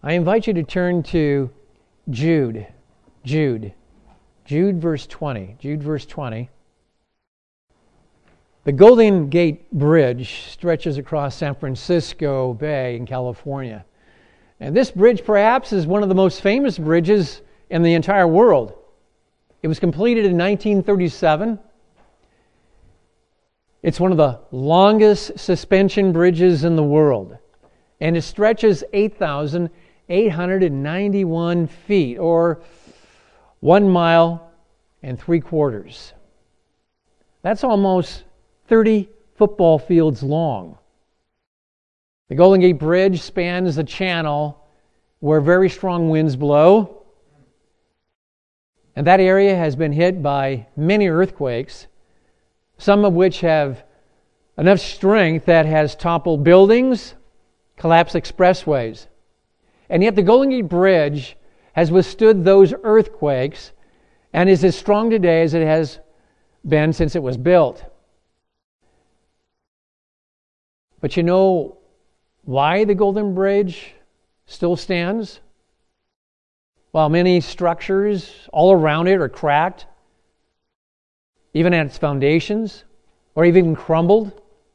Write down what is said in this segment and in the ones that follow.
I invite you to turn to Jude verse 20. Jude verse 20. The Golden Gate Bridge stretches across San Francisco Bay in California. And this bridge perhaps is one of the most famous bridges in the entire world. It was completed in 1937. It's one of the longest suspension bridges in the world. And it stretches 8,891 feet, or 1 mile and 3/4. That's almost 30 football fields long. The Golden Gate Bridge spans the channel where very strong winds blow. And that area has been hit by many earthquakes, some of which have enough strength that has toppled buildings, collapsed expressways. And yet the Golden Gate Bridge has withstood those earthquakes and is as strong today as it has been since it was built. But you know why the Golden Bridge still stands? While many structures all around it are cracked, even at its foundations, or even crumbled.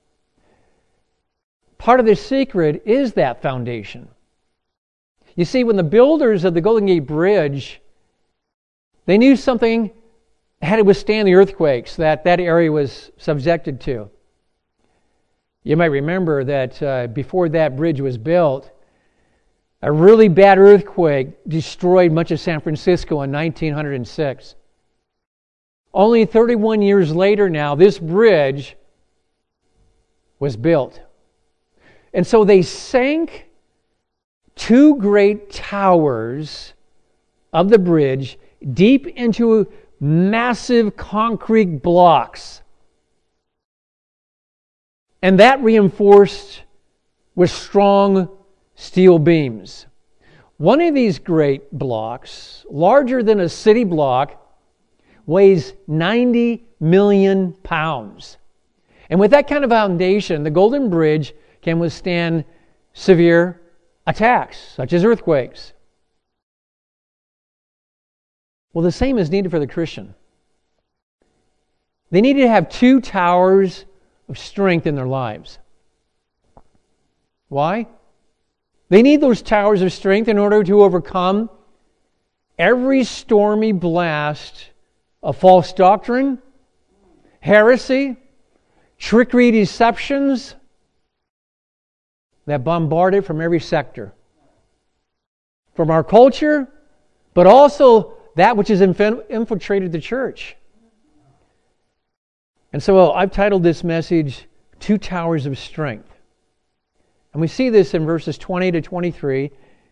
Part of the secret is that foundation. You see, when the builders of the Golden Gate Bridge, they knew something had to withstand the earthquakes that area was subjected to. You might remember that before that bridge was built, a really bad earthquake destroyed much of San Francisco in 1906. Only 31 years later now, this bridge was built. And so they sank 2 great towers of the bridge deep into massive concrete blocks. And that reinforced with strong steel beams. One of these great blocks, larger than a city block, weighs 90 million pounds. And with that kind of foundation, the Golden Bridge can withstand severe attacks, such as earthquakes. Well, the same is needed for the Christian. They need to have 2 towers of strength in their lives. Why? They need those towers of strength in order to overcome every stormy blast of false doctrine, heresy, trickery, deceptions that bombard it from every sector. From our culture, but also that which has infiltrated the church. And so I've titled this message, 2 Towers of Strength. And we see this in verses 20 to 23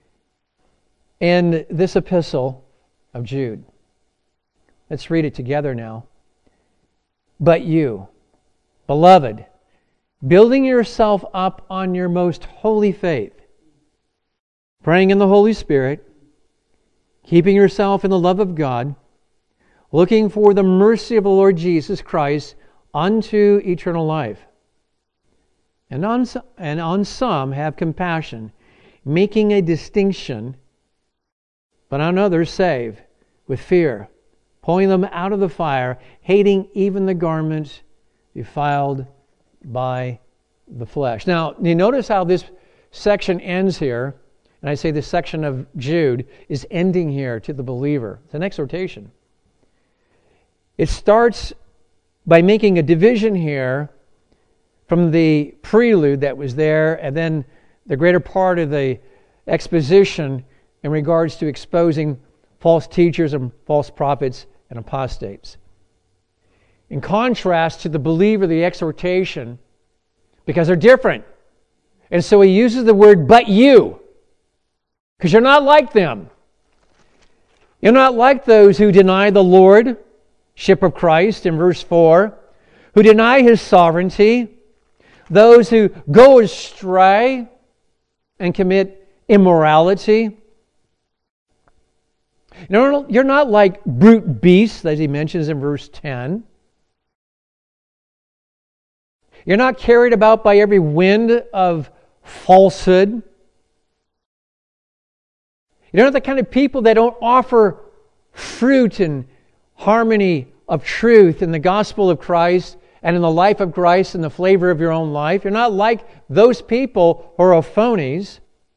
in this epistle of Jude. Let's read it together now. But you, beloved, building yourself up on your most holy faith, praying in the Holy Spirit, keeping yourself in the love of God, looking for the mercy of the Lord Jesus Christ unto eternal life. And on some have compassion, making a distinction, but on others save with fear, pulling them out of the fire, hating even the garment defiled by the flesh. Now, you notice how this section ends here, and I say this section of Jude is ending here to the believer. It's an exhortation. It starts by making a division here from the prelude that was there, and then the greater part of the exposition in regards to exposing false teachers and false prophets and apostates. In contrast to the believer, the exhortation, because they're different. And so he uses the word, but you, because you're not like them. You're not like those who deny the Lordship of Christ in verse 4, who deny His sovereignty, those who go astray and commit immorality. You're not like brute beasts, as he mentions in verse 10. You're not carried about by every wind of falsehood. You're not the kind of people that don't offer fruit and harmony of truth in the gospel of Christ and in the life of Christ and the flavor of your own life. You're not like those people who are phonies.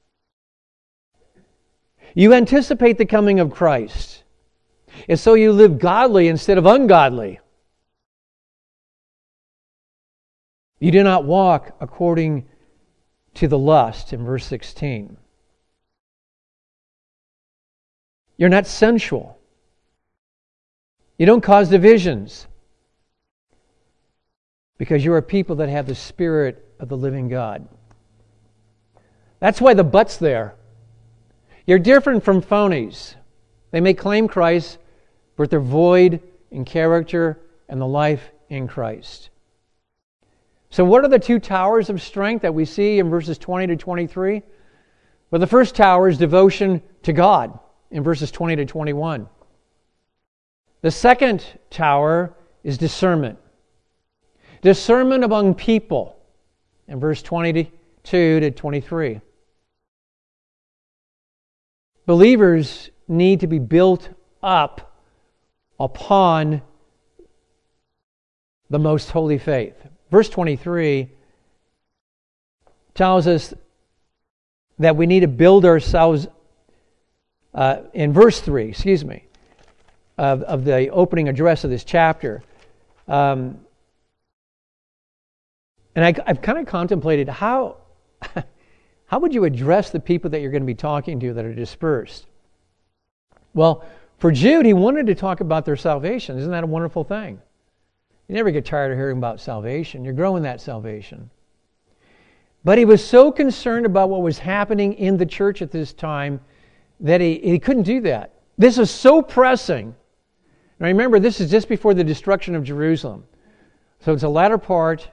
You anticipate the coming of Christ. And so you live godly instead of ungodly. You do not walk according to the lust in verse 16. You're not sensual. You don't cause divisions. Because you are people that have the Spirit of the living God. That's why the but's there. You're different from phonies. They may claim Christ, but they're void in character and the life in Christ. So what are the two towers of strength that we see in verses 20 to 23? Well, the first tower is devotion to God in verses 20 to 21. The second tower is discernment. Discernment among people in verse 22 to 23. Believers need to be built up upon the most holy faith. Verse 23 tells us that we need to build ourselves, in verse 3, of the opening address of this chapter. And I've kind of contemplated how would you address the people that you're going to be talking to that are dispersed? Well, for Jude, he wanted to talk about their salvation. Isn't that a wonderful thing? You never get tired of hearing about salvation. You're growing that salvation. But he was so concerned about what was happening in the church at this time that he couldn't do that. This is so pressing. Now remember, this is just before the destruction of Jerusalem. So it's the latter part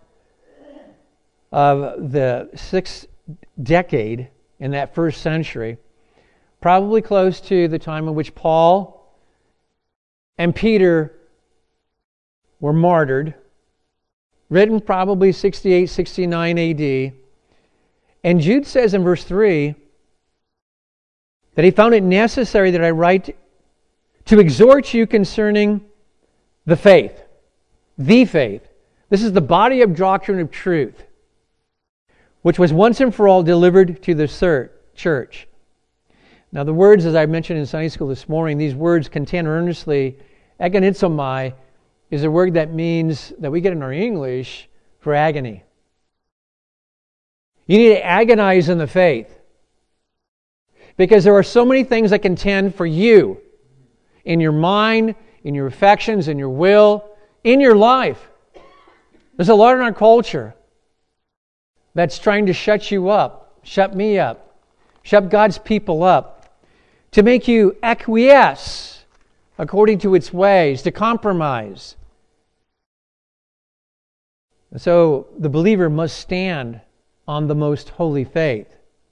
of the 6th decade in that first century, probably close to the time in which Paul and Peter were martyred, written probably 68, 69 AD. And Jude says in verse 3 that he found it necessary that I write to exhort you concerning the faith. The faith. This is the body of doctrine of truth, which was once and for all delivered to the church. Now the words, as I mentioned in Sunday school this morning, these words, contend earnestly, agonizomai, is a word that means, that we get in our English, for agony. You need to agonize in the faith. Because there are so many things that contend for you, in your mind, in your affections, in your will, in your life. There's a lot in our culture that's trying to shut you up, shut me up, shut God's people up, to make you acquiesce according to its ways, to compromise. And so the believer must stand on the most holy faith.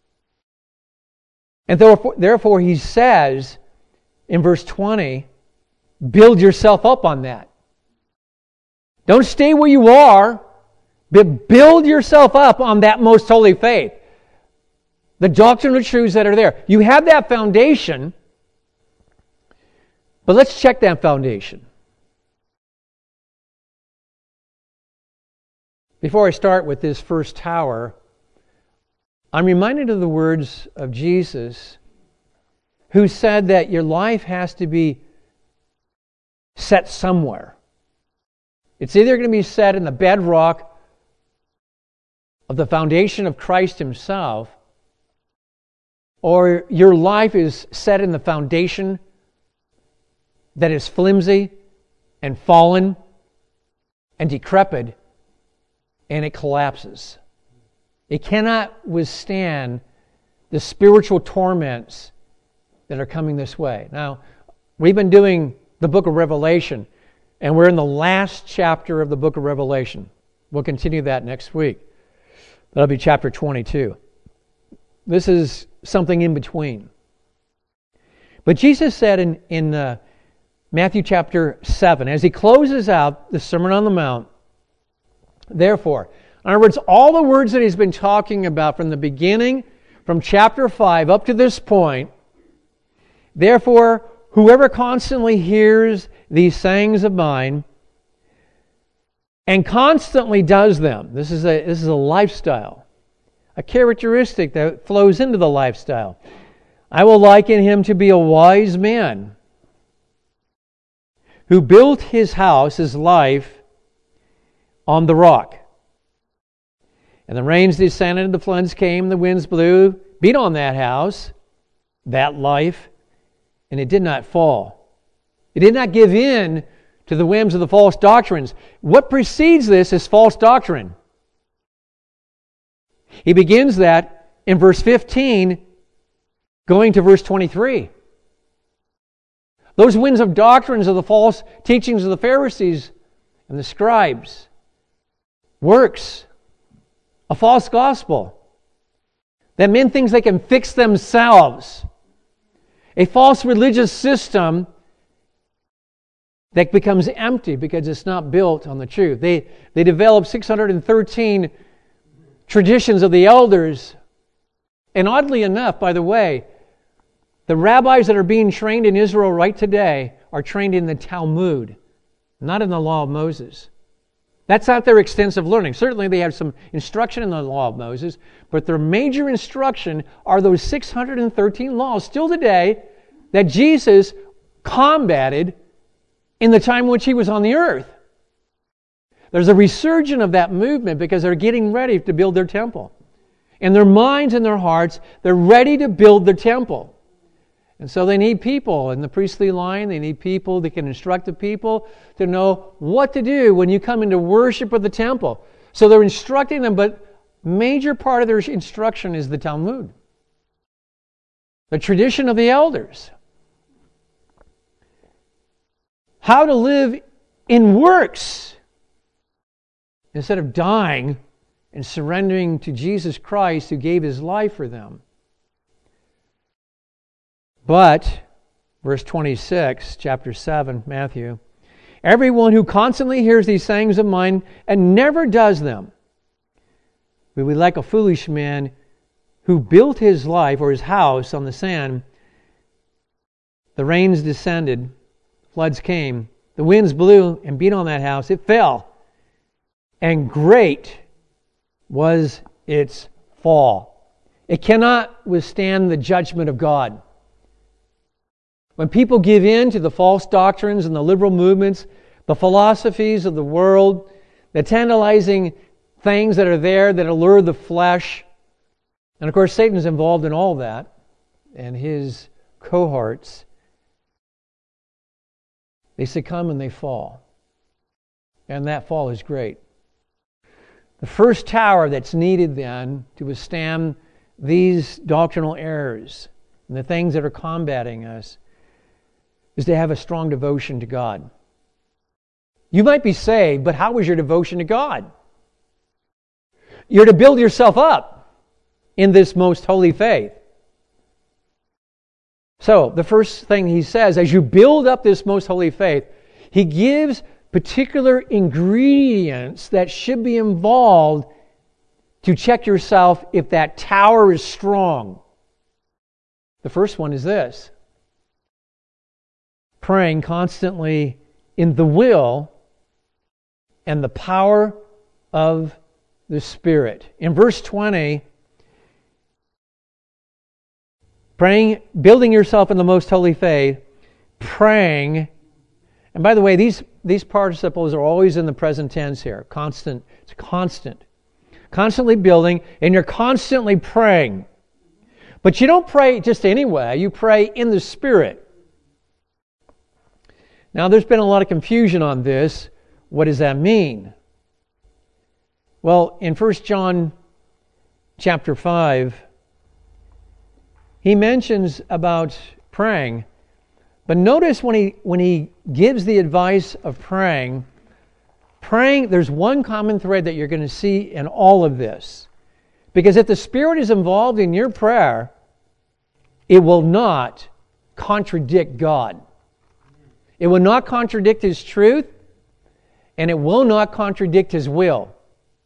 And therefore he says in verse 20, build yourself up on that. Don't stay where you are, but build yourself up on that most holy faith. The doctrinal truths that are there. You have that foundation, but let's check that foundation. Before I start with this first tower, I'm reminded of the words of Jesus, who said that your life has to be set somewhere. It's either going to be set in the bedrock of the foundation of Christ Himself, or your life is set in the foundation that is flimsy and fallen and decrepit, and it collapses. It cannot withstand the spiritual torments that are coming this way. Now, we've been doing the book of Revelation, and we're in the last chapter of the book of Revelation. We'll continue that next week. That'll be chapter 22. This is something in between. But Jesus said in Matthew chapter 7, as He closes out the Sermon on the Mount, therefore, in other words, all the words that He's been talking about from the beginning, from chapter 5 up to this point, Therefore, whoever constantly hears these sayings of mine and constantly does them, this is a lifestyle, a characteristic that flows into the lifestyle. I will liken him to be a wise man who built his house, his life, on the rock. And the rains descended, the floods came, the winds blew, beat on that house, that life, and it did not fall. It did not give in to the whims of the false doctrines. What precedes this is false doctrine. He begins that in verse 15, going to verse 23. Those winds of doctrines of the false teachings of the Pharisees and the scribes, works, a false gospel that men think they can fix themselves, a false religious system that becomes empty because it's not built on the truth. They develop 613 traditions of the elders, and oddly enough, by the way, the rabbis that are being trained in Israel right today are trained in the Talmud, not in the law of Moses. That's not their extensive learning. Certainly they have some instruction in the law of Moses, but their major instruction are those 613 laws still today that Jesus combated in the time in which he was on the earth. There's a resurgence of that movement because they're getting ready to build their temple. In their minds and their hearts, they're ready to build their temple. And so they need people in the priestly line. They need people that can instruct the people to know what to do when you come into worship of the temple. So they're instructing them, but major part of their instruction is the Talmud, the tradition of the elders. How to live in works instead of dying and surrendering to Jesus Christ who gave his life for them. But, verse 26, chapter 7, Matthew, everyone who constantly hears these sayings of mine and never does them will be like a foolish man who built his life or his house on the sand. The rains descended, floods came, the winds blew and beat on that house. It fell, and great was its fall. It cannot withstand the judgment of God. When people give in to the false doctrines and the liberal movements, the philosophies of the world, the tantalizing things that are there that allure the flesh, and of course Satan's involved in all that, and his cohorts, they succumb and they fall. And that fall is great. The first tower that's needed then to withstand these doctrinal errors and the things that are combating us is to have a strong devotion to God. You might be saved, but how is your devotion to God? You're to build yourself up in this most holy faith. So, the first thing he says, as you build up this most holy faith, he gives particular ingredients that should be involved to check yourself if that tower is strong. The first one is this: praying constantly in the will and the power of the Spirit. In verse 20, praying, building yourself in the most holy faith, praying, and by the way, these participles are always in the present tense here. Constant. It's constant. Constantly building, and you're constantly praying. But you don't pray just anyway. You pray in the Spirit. Now, there's been a lot of confusion on this. What does that mean? Well, in 1 John chapter 5, he mentions about praying. But notice when he gives the advice of praying, there's one common thread that you're going to see in all of this. Because if the Spirit is involved in your prayer, it will not contradict God. It will not contradict His truth, and it will not contradict His will.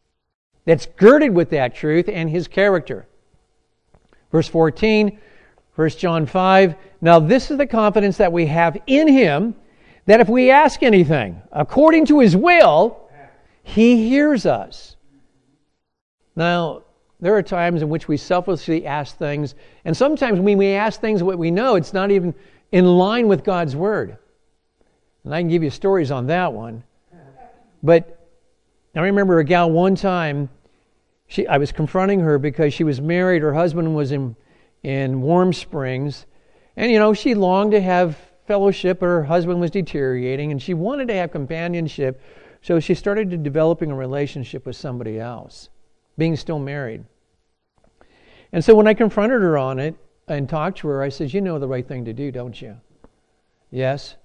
That's girded with that truth and His character. Verse 14, 1 John 5, now this is the confidence that we have in Him, that if we ask anything according to His will, He hears us. Now, there are times in which we selflessly ask things, and sometimes when we ask things what we know, it's not even in line with God's Word. And I can give you stories on that one. But I remember a gal one time, I was confronting her because she was married, her husband was in Warm Springs, and she longed to have fellowship, but her husband was deteriorating, and she wanted to have companionship, so she started developing a relationship with somebody else, being still married. And so when I confronted her on it and talked to her, I said, you know the right thing to do, don't you? Yes.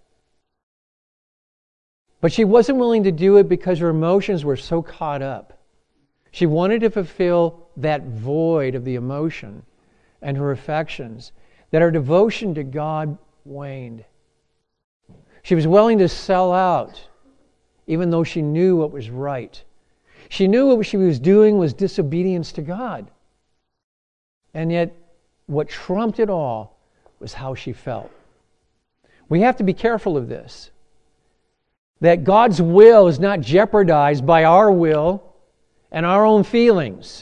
But she wasn't willing to do it because her emotions were so caught up. She wanted to fulfill that void of the emotion and her affections, that her devotion to God waned. She was willing to sell out, even though she knew what was right. She knew what she was doing was disobedience to God. And yet, what trumped it all was how she felt. We have to be careful of this. That God's will is not jeopardized by our will and our own feelings.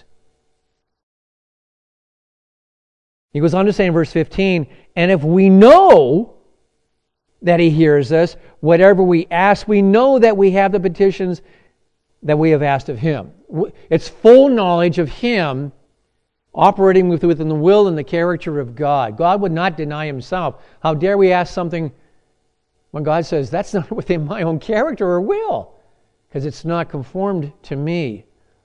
He goes on to say in verse 15, and if we know that He hears us, whatever we ask, we know that we have the petitions that we have asked of Him. It's full knowledge of Him operating within the will and the character of God. God would not deny Himself. How dare we ask something when God says, that's not within my own character or will, because it's not conformed to me.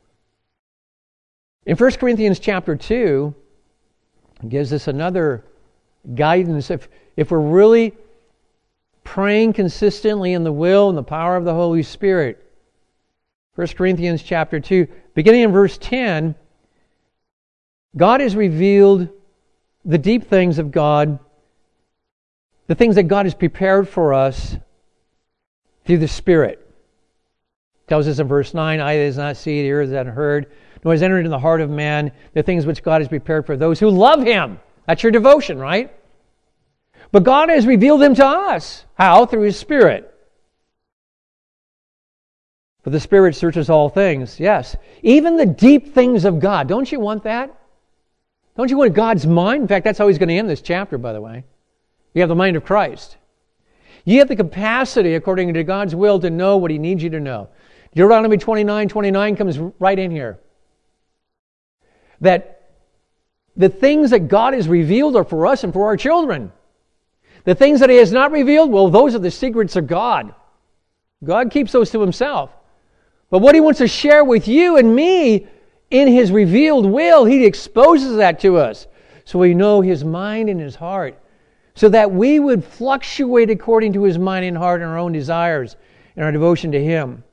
In 1 Corinthians chapter 2, it gives us another guidance. If we're really praying consistently in the will and the power of the Holy Spirit. 1 Corinthians chapter 2, beginning in verse 10, God has revealed the deep things of God, the things that God has prepared for us through the Spirit. It tells us in verse 9, eye has not seen, ear has not heard, nor has entered into the heart of man the things which God has prepared for those who love Him. That's your devotion, right? But God has revealed them to us. How? Through His Spirit. For the Spirit searches all things. Yes. Even the deep things of God. Don't you want that? Don't you want God's mind? In fact, that's how He's going to end this chapter, by the way. You have the mind of Christ. You have the capacity, according to God's will, to know what He needs you to know. Deuteronomy 29:29 comes right in here. That the things that God has revealed are for us and for our children. The things that He has not revealed, well, those are the secrets of God. God keeps those to Himself. But what He wants to share with you and me in His revealed will, He exposes that to us. So we know His mind and His heart. So that we would fluctuate according to His mind and heart and our own desires and our devotion to Him.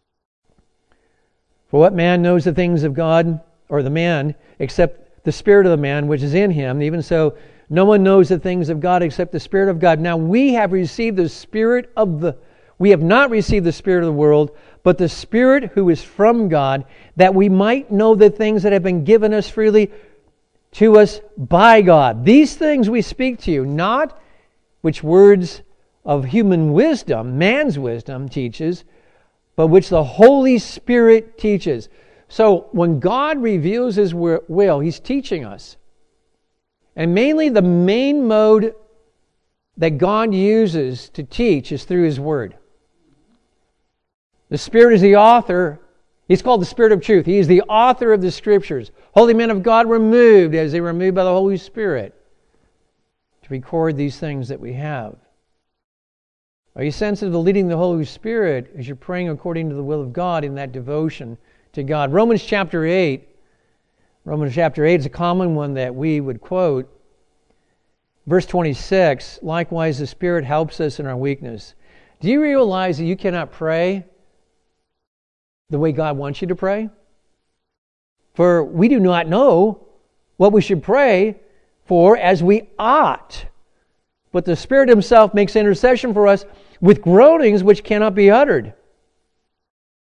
For what man knows the things of God, or the man, except the spirit of the man which is in him? Even so, no one knows the things of God except the Spirit of God. Now we have received the Spirit of we have not received the spirit of the world, but the Spirit who is from God, that we might know the things that have been given us freely to us by God. These things we speak to you, not which words of human wisdom, man's wisdom teaches, but which the Holy Spirit teaches. So when God reveals His will, He's teaching us. And mainly the main mode that God uses to teach is through His Word. The Spirit is the author. He's called the Spirit of truth. He is the author of the Scriptures. Holy men of God were moved as they were moved by the Holy Spirit to record these things that we have. Are you sensitive to leading the Holy Spirit as you're praying according to the will of God in that devotion to God? Romans chapter 8 is a common one that we would quote. Verse 26, likewise the Spirit helps us in our weakness. Do you realize that you cannot pray the way God wants you to pray? For we do not know what we should pray for as we ought. But the Spirit Himself makes intercession for us with groanings which cannot be uttered.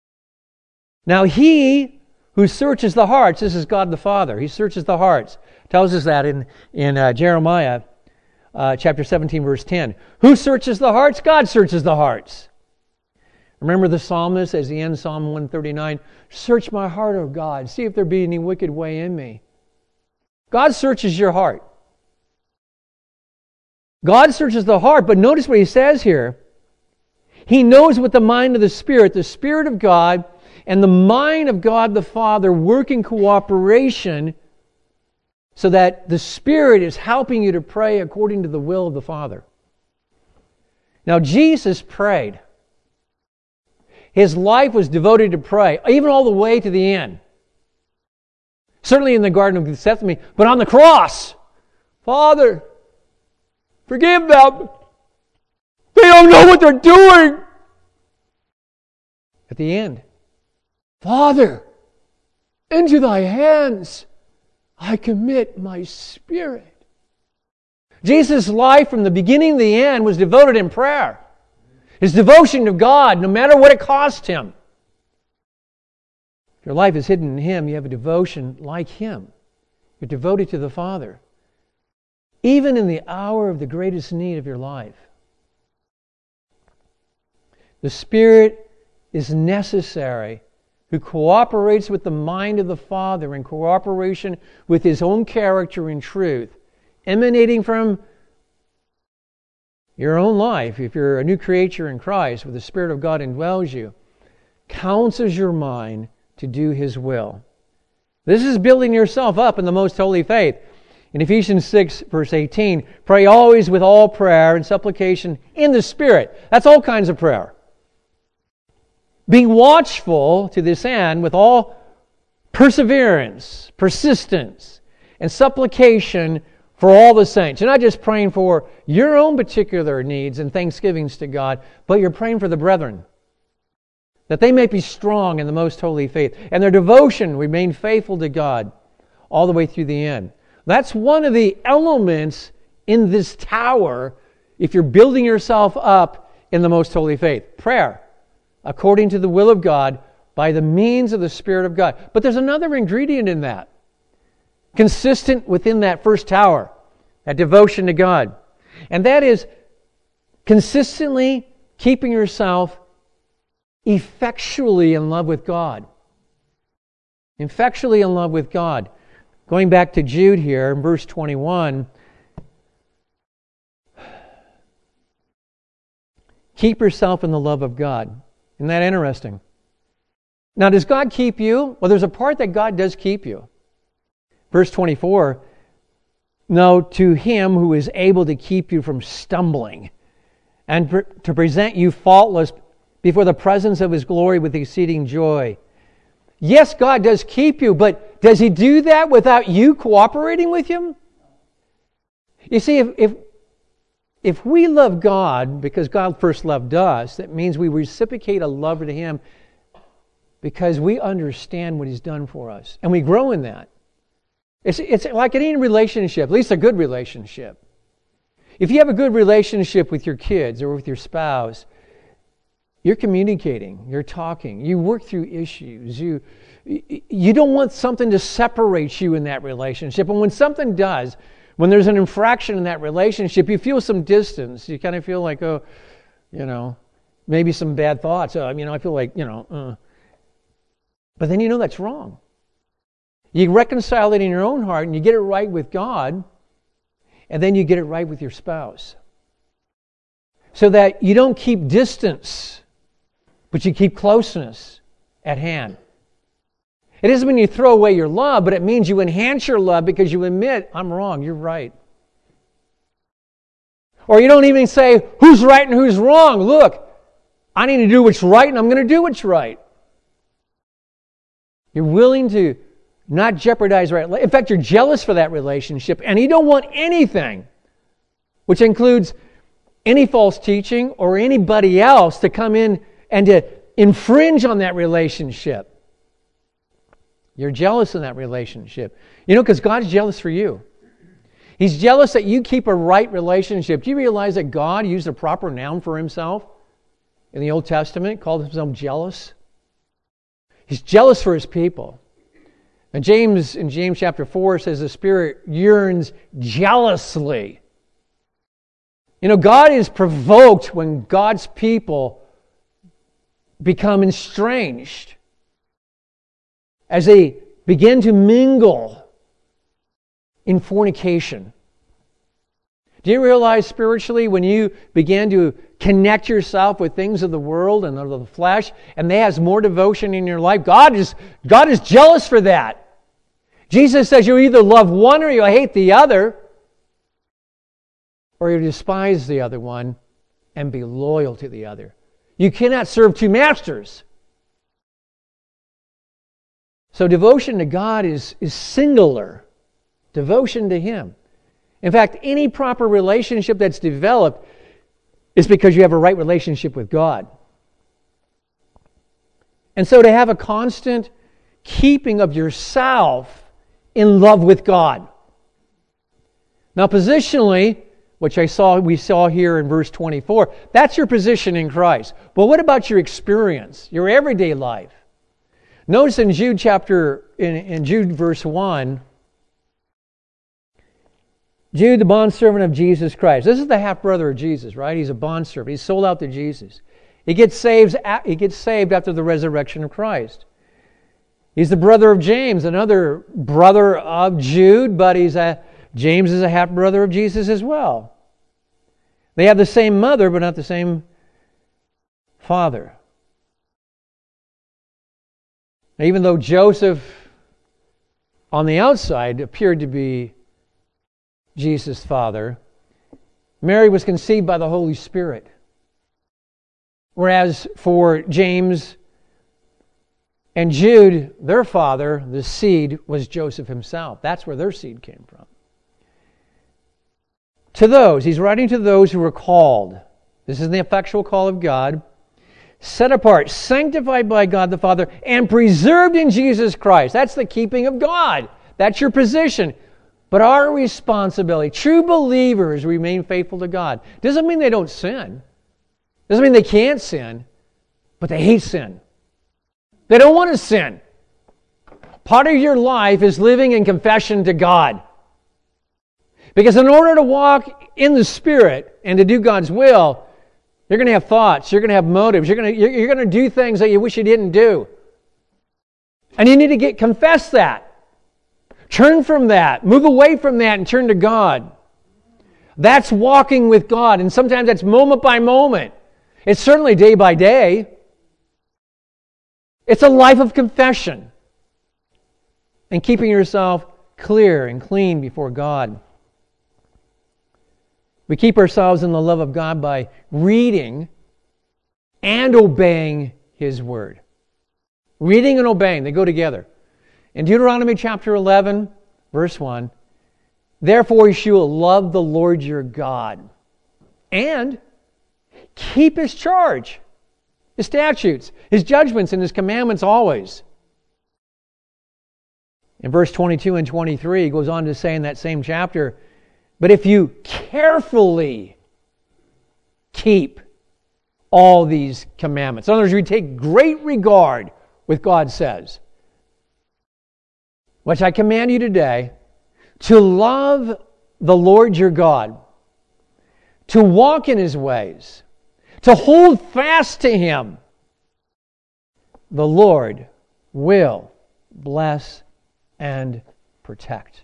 Now He who searches the hearts, this is God the Father, He searches the hearts tells us that in Jeremiah chapter 17, verse 10. Who searches the hearts? God searches the hearts. Remember the psalmist as he ends Psalm 139, search my heart, O God, see if there be any wicked way in me. God searches your heart. God searches the heart, but notice what he says here. He knows what the mind of the Spirit of God, and the mind of God the Father work in cooperation so that the Spirit is helping you to pray according to the will of the Father. Now, Jesus prayed. His life was devoted to pray, even all the way to the end. Certainly in the Garden of Gethsemane, but on the cross, Father, forgive them. They don't know what they're doing. At the end, Father, into thy hands I commit my spirit. Jesus' life from the beginning to the end was devoted in prayer. His devotion to God, no matter what it cost him. If your life is hidden in Him, you have a devotion like Him. You're devoted to the Father. Even in the hour of the greatest need of your life. The Spirit is necessary, who cooperates with the mind of the Father in cooperation with His own character and truth, emanating from your own life. If you're a new creature in Christ, where the Spirit of God indwells you, counsels your mind to do His will. This is building yourself up in the most holy faith. In Ephesians 6, verse 18, pray always with all prayer and supplication in the Spirit. That's all kinds of prayer. Being watchful to this end with all perseverance, persistence, and supplication for all the saints. You're not just praying for your own particular needs and thanksgivings to God, but you're praying for the brethren, that they may be strong in the most holy faith, and their devotion remain faithful to God all the way through the end. That's one of the elements in this tower if you're building yourself up in the most holy faith. Prayer, according to the will of God, by the means of the Spirit of God. But there's another ingredient in that, consistent within that first tower, that devotion to God. And that is consistently keeping yourself effectually in love with God. Effectually in love with God. Going back to Jude here, in verse 21, keep yourself in the love of God. Isn't that interesting? Now, does God keep you? Well, there's a part that God does keep you. Verse 24, no, to Him who is able to keep you from stumbling and to present you faultless before the presence of His glory with exceeding joy. Yes, God does keep you, but does He do that without you cooperating with Him? You see, if we love God because God first loved us, that means we reciprocate a love to Him because we understand what He's done for us. And we grow in that. It's like any relationship, at least a good relationship. If you have a good relationship with your kids or with your spouse, you're communicating, you're talking, you work through issues, you don't want something to separate you in that relationship. And when something does, when there's an infraction in that relationship, you feel some distance. You kind of feel like, maybe some bad thoughts. I feel like, But then you know that's wrong. You reconcile it in your own heart and you get it right with God, and then you get it right with your spouse. So that you don't keep distance, but you keep closeness at hand. It doesn't mean you throw away your love, but it means you enhance your love because you admit, I'm wrong, you're right. Or you don't even say, who's right and who's wrong? Look, I need to do what's right and I'm going to do what's right. You're willing to not jeopardize right. In fact, you're jealous for that relationship and you don't want anything, which includes any false teaching or anybody else to come in and to infringe on that relationship. You're jealous in that relationship. Because God's jealous for you. He's jealous that you keep a right relationship. Do you realize that God used a proper noun for Himself in the Old Testament, called Himself jealous? He's jealous for His people. And James, in James chapter 4, says the Spirit yearns jealously. You know, God is provoked when God's people become estranged, as they begin to mingle in fornication. Do you realize spiritually, when you begin to connect yourself with things of the world and of the flesh, and they has more devotion in your life, God is jealous for that. Jesus says you either love one or you hate the other, or you despise the other one and be loyal to the other. You cannot serve two masters. So devotion to God is singular. Devotion to Him. In fact, any proper relationship that's developed is because you have a right relationship with God. And so to have a constant keeping of yourself in love with God. Now positionally, which we saw here in verse 24, that's your position in Christ. But what about your experience, your everyday life? Notice in Jude verse 1, Jude, the bondservant of Jesus Christ. This is the half-brother of Jesus, right? He's a bondservant. He's sold out to Jesus. He gets saved after the resurrection of Christ. He's the brother of James, another brother of Jude, but James is a half-brother of Jesus as well. They have the same mother, but not the same father. Now, even though Joseph, on the outside, appeared to be Jesus' father, Mary was conceived by the Holy Spirit. Whereas for James and Jude, their father, the seed, was Joseph himself. That's where their seed came from. To those, he's writing to those who are called. This is the effectual call of God. Set apart, sanctified by God the Father, and preserved in Jesus Christ. That's the keeping of God. That's your position. But our responsibility, true believers remain faithful to God. Doesn't mean they don't sin. Doesn't mean they can't sin. But they hate sin. They don't want to sin. Part of your life is living in confession to God. Because in order to walk in the Spirit and to do God's will, you're going to have thoughts, you're going to have motives, you're going to do things that you wish you didn't do. And you need to confess that. Turn from that. Move away from that and turn to God. That's walking with God. And sometimes that's moment by moment. It's certainly day by day. It's a life of confession. And keeping yourself clear and clean before God. We keep ourselves in the love of God by reading and obeying His Word. Reading and obeying, they go together. In Deuteronomy chapter 11, verse 1, therefore you shall love the Lord your God and keep His charge, His statutes, His judgments, and His commandments always. In verse 22 and 23, he goes on to say in that same chapter, but if you carefully keep all these commandments, in other words, you take great regard with God says, which I command you today, to love the Lord your God, to walk in His ways, to hold fast to Him, the Lord will bless and protect.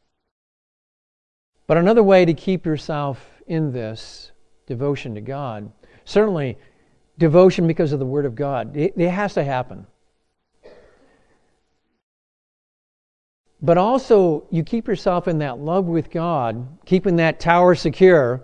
But another way to keep yourself in this devotion to God, certainly devotion because of the Word of God, it has to happen. But also, you keep yourself in that love with God, keeping that tower secure,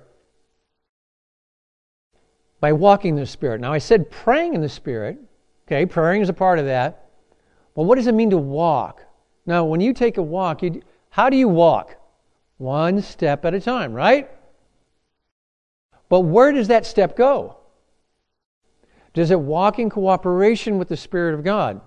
by walking in the Spirit. Now, I said praying in the Spirit. Okay, praying is a part of that. Well, what does it mean to walk? Now, when you take a walk, how do you walk? One step at a time, right? But where does that step go? Does it walk in cooperation with the Spirit of God?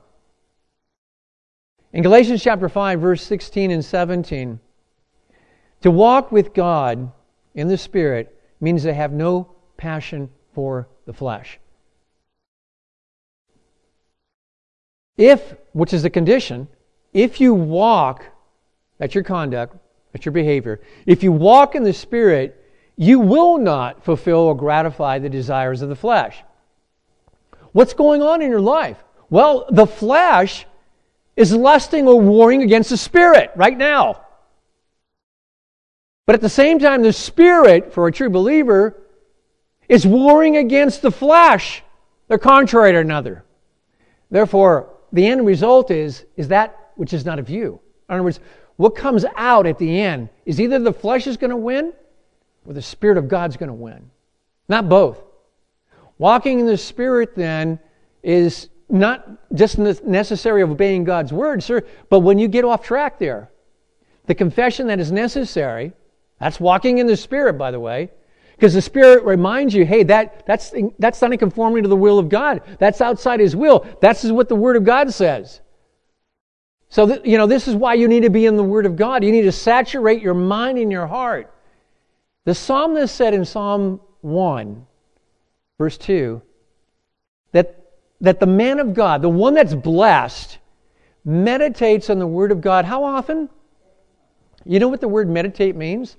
In Galatians chapter 5, verse 16 and 17, to walk with God in the Spirit means to have no passion for the flesh. Which is the condition, if you walk, that's your conduct, that's your behavior. If you walk in the Spirit, you will not fulfill or gratify the desires of the flesh. What's going on in your life? Well, the flesh is lusting or warring against the Spirit right now. But at the same time, the Spirit, for a true believer, is warring against the flesh. They're contrary to another. Therefore, the end result is that which is not of you. In other words, what comes out at the end is either the flesh is going to win or the Spirit of God's going to win. Not both. Walking in the Spirit, then, is not just necessary of obeying God's word, sir, but when you get off track there, the confession that is necessary, that's walking in the Spirit, by the way, because the Spirit reminds you, hey, that's not in conformity to the will of God. That's outside His will. That's what the Word of God says. So, this is why you need to be in the Word of God. You need to saturate your mind and your heart. The psalmist said in Psalm 1, verse 2, that the man of God, the one that's blessed, meditates on the Word of God. How often? You know what the word meditate means?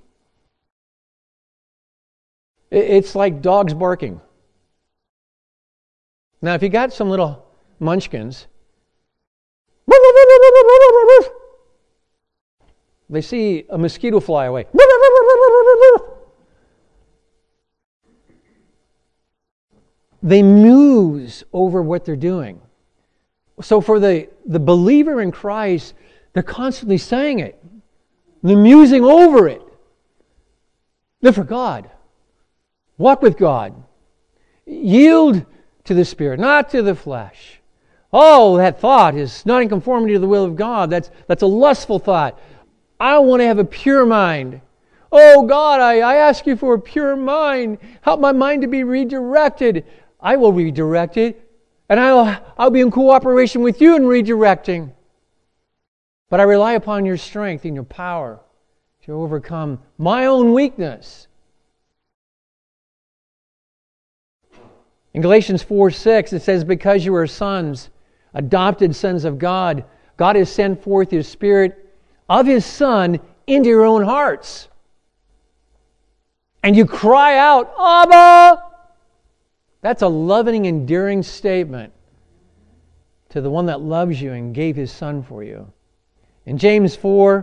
It's like dogs barking. Now, if you got some little munchkins, they see a mosquito fly away. They muse over what they're doing. So for the believer in Christ, they're constantly saying it. They're musing over it. Live for God. Walk with God. Yield to the Spirit, not to the flesh. Oh, that thought is not in conformity to the will of God. That's a lustful thought. I want to have a pure mind. Oh God, I ask you for a pure mind. Help my mind to be redirected. I will redirect it, and I'll be in cooperation with you in redirecting. But I rely upon your strength and your power to overcome my own weakness. In Galatians 4:6, it says, because you are sons, adopted sons of God, God has sent forth His Spirit of His Son into your own hearts. And you cry out, Abba! That's a loving, endearing statement to the one that loves you and gave His Son for you. In James 4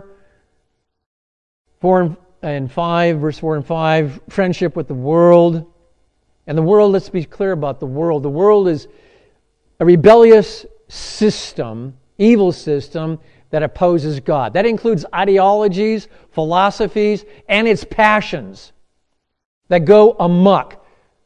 and 5, verse 4 and 5, friendship with the world. And the world, let's be clear about the world. The world is a rebellious system, evil system, that opposes God. That includes ideologies, philosophies, and its passions that go amok.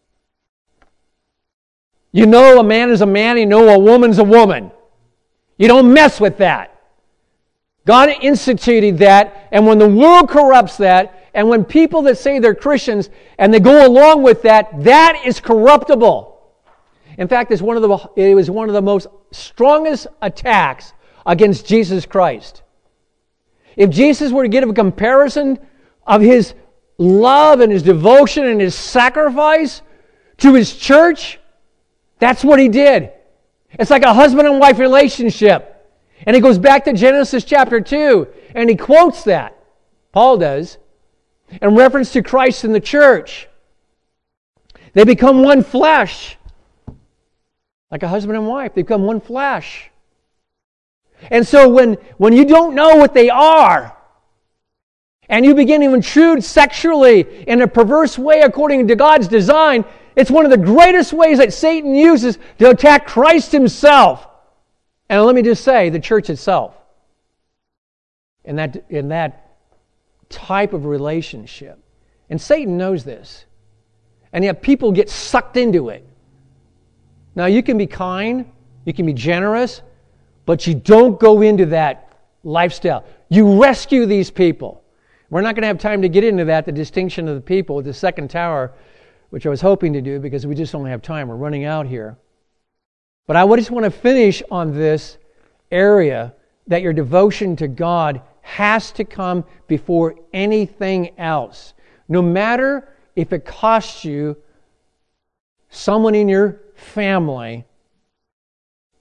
You know a man is a man, you know a woman's a woman. You don't mess with that. God instituted that, and when the world corrupts that, and when people that say they're Christians and they go along with that, that is corruptible. In fact, it was one of the most strongest attacks against Jesus Christ. If Jesus were to give a comparison of His love and His devotion and His sacrifice to His church, that's what He did. It's like a husband and wife relationship. And He goes back to Genesis chapter 2, and he quotes that. Paul does. In reference to Christ and the church. They become one flesh. Like a husband and wife, they become one flesh. And so when you don't know what they are, and you begin to intrude sexually in a perverse way according to God's design, it's one of the greatest ways that Satan uses to attack Christ Himself. And let me just say, the church itself. In that type of relationship. And Satan knows this. And yet people get sucked into it. Now you can be kind, you can be generous, but you don't go into that lifestyle. You rescue these people. We're not going to have time to get into that, the distinction of the people with the second tower, which I was hoping to do because we just don't have time. We're running out here. But I just want to finish on this area that your devotion to God has to come before anything else. No matter if it costs you someone in your family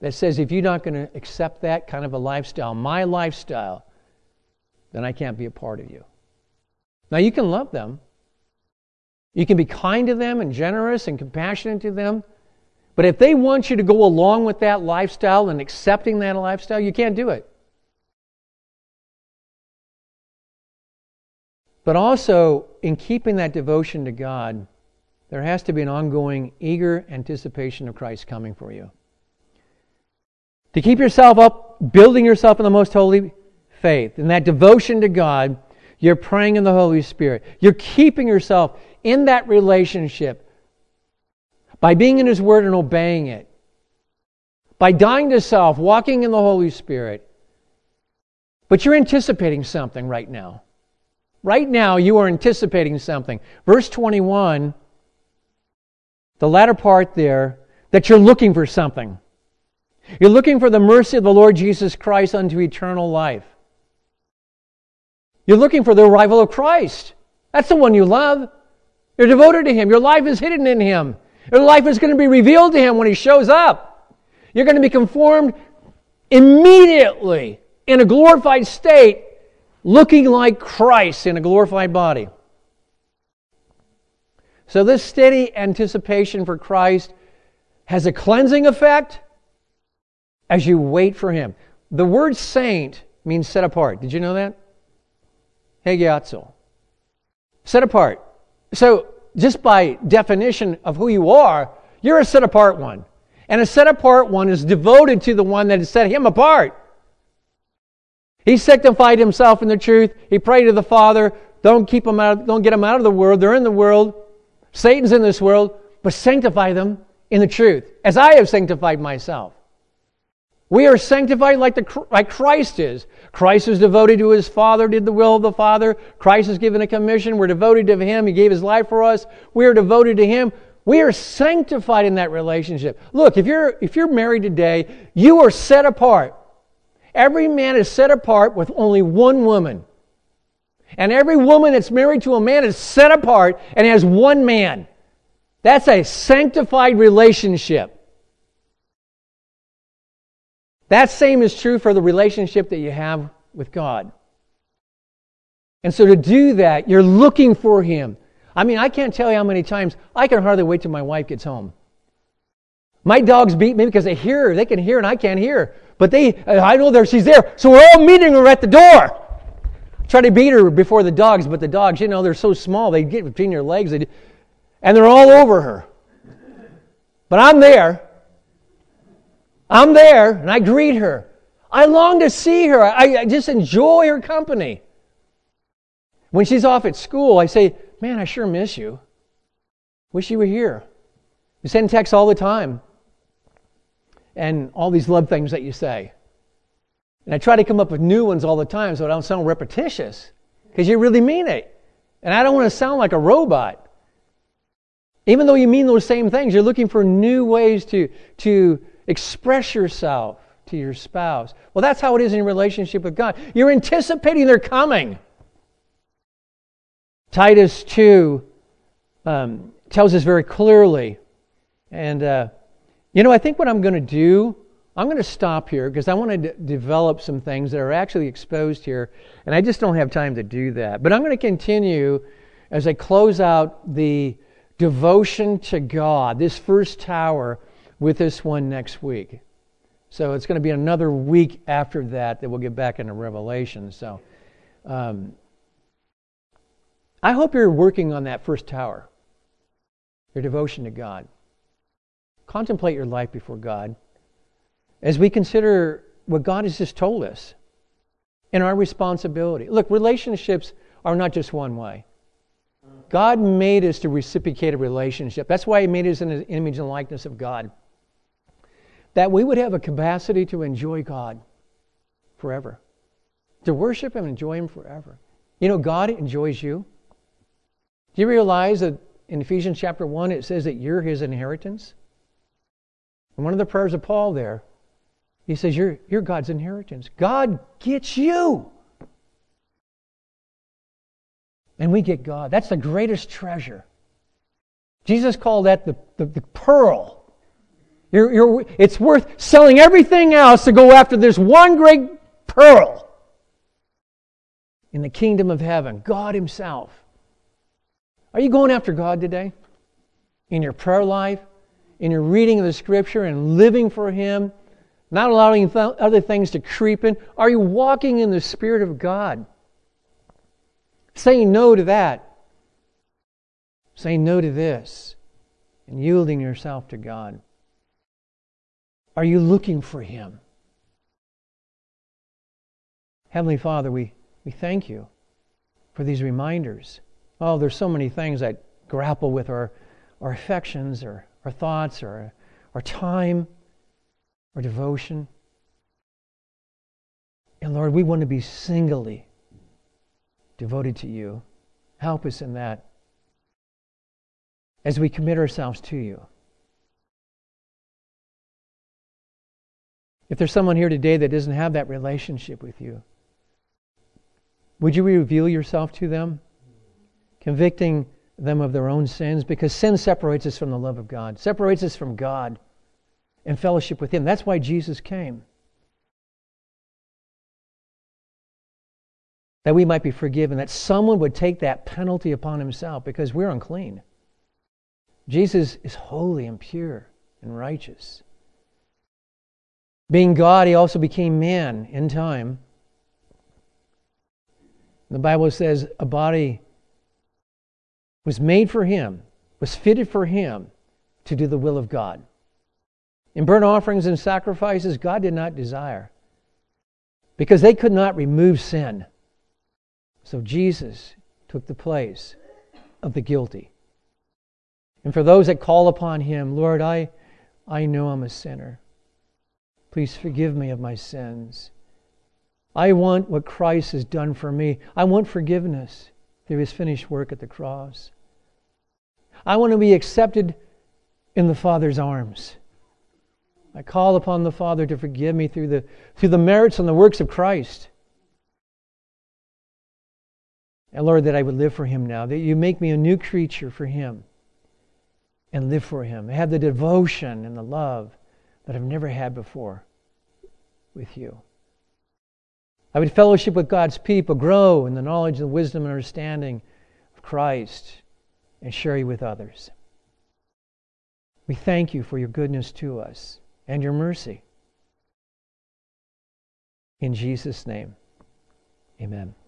that says if you're not going to accept that kind of a lifestyle, my lifestyle, then I can't be a part of you. Now you can love them. You can be kind to them and generous and compassionate to them. But if they want you to go along with that lifestyle and accepting that lifestyle, you can't do it. But also, in keeping that devotion to God, there has to be an ongoing, eager anticipation of Christ coming for you. To keep yourself up, building yourself in the most holy faith, in that devotion to God, you're praying in the Holy Spirit. You're keeping yourself in that relationship by being in His Word and obeying it. By dying to self, walking in the Holy Spirit. But you're anticipating something right now. Right now, you are anticipating something. Verse 21, the latter part there, that you're looking for something. You're looking for the mercy of the Lord Jesus Christ unto eternal life. You're looking for the arrival of Christ. That's the one you love. You're devoted to Him. Your life is hidden in Him. Your life is going to be revealed to Him when He shows up. You're going to be conformed immediately in a glorified state, looking like Christ in a glorified body. So this steady anticipation for Christ has a cleansing effect as you wait for Him. The word saint means set apart. Did you know that? Hagiazo. Set apart. So just by definition of who you are, you're a set apart one. And a set apart one is devoted to the one that has set him apart. He sanctified himself in the truth. He prayed to the Father, don't get them out of the world. They're in the world. Satan's in this world, but sanctify them in the truth, as I have sanctified myself. We are sanctified like Christ is. Christ is devoted to His Father, did the will of the Father. Christ is given a commission. We're devoted to Him. He gave His life for us. We are devoted to Him. We are sanctified in that relationship. Look, if you're married today, you are set apart. Every man is set apart with only one woman. And every woman that's married to a man is set apart and has one man. That's a sanctified relationship. That same is true for the relationship that you have with God. And so to do that, you're looking for Him. I mean, I can't tell you how many times I can hardly wait till my wife gets home. My dogs beat me because they hear her. They can hear and I can't hear. But I know she's there. So we're all meeting her at the door. Try to beat her before the dogs, but the dogs, they're so small. They get between your legs. And they're all over her. But I'm there. I'm there, and I greet her. I long to see her. I just enjoy her company. When she's off at school, I say, man, I sure miss you. Wish you were here. You send texts all the time. And all these love things that you say. And I try to come up with new ones all the time so I don't sound repetitious. Because you really mean it. And I don't want to sound like a robot. Even though you mean those same things, you're looking for new ways to express yourself to your spouse. Well, that's how it is in your relationship with God. You're anticipating their coming. Titus 2 tells us very clearly. And, I think what I'm going to do, I'm going to stop here because I want to develop some things that are actually exposed here. And I just don't have time to do that. But I'm going to continue as I close out the devotion to God, this first tower, with this one next week. So it's going to be another week after that we'll get back into Revelation. So I hope you're working on that first tower, your devotion to God. Contemplate your life before God as we consider what God has just told us and our responsibility. Look, relationships are not just one way. God made us to reciprocate a relationship. That's why He made us in His image and likeness of God. That we would have a capacity to enjoy God forever. To worship Him and enjoy Him forever. God enjoys you. Do you realize that in Ephesians chapter 1 it says that you're His inheritance? And one of the prayers of Paul there, he says, you're God's inheritance. God gets you. And we get God. That's the greatest treasure. Jesus called that the pearl. It's worth selling everything else to go after this one great pearl in the kingdom of heaven, God Himself. Are you going after God today? In your prayer life, in your reading of the Scripture and living for Him, not allowing other things to creep in? Are you walking in the Spirit of God? Saying no to that. Saying no to this. And yielding yourself to God. Are you looking for Him? Heavenly Father, we thank You for these reminders. Oh, there's so many things that grapple with our affections, or our thoughts, or our time, our devotion. And Lord, we want to be singly devoted to You. Help us in that as we commit ourselves to You. If there's someone here today that doesn't have that relationship with You, would You reveal Yourself to them, convicting them of their own sins? Because sin separates us from the love of God, separates us from God and fellowship with Him. That's why Jesus came. That we might be forgiven, that someone would take that penalty upon Himself because we're unclean. Jesus is holy and pure and righteous. Being God, He also became man in time. The Bible says a body was made for Him, was fitted for Him to do the will of God. In burnt offerings and sacrifices, God did not desire, because they could not remove sin. So Jesus took the place of the guilty. And for those that call upon Him, Lord, I know I'm a sinner. Please forgive me of my sins. I want what Christ has done for me. I want forgiveness through His finished work at the cross. I want to be accepted in the Father's arms. I call upon the Father to forgive me through the merits and the works of Christ. And Lord, that I would live for Him now, that You make me a new creature for Him and live for Him. Have the devotion and the love that I've never had before with You. I would fellowship with God's people, grow in the knowledge and wisdom and understanding of Christ, and share You with others. We thank You for Your goodness to us and Your mercy. In Jesus' name, amen.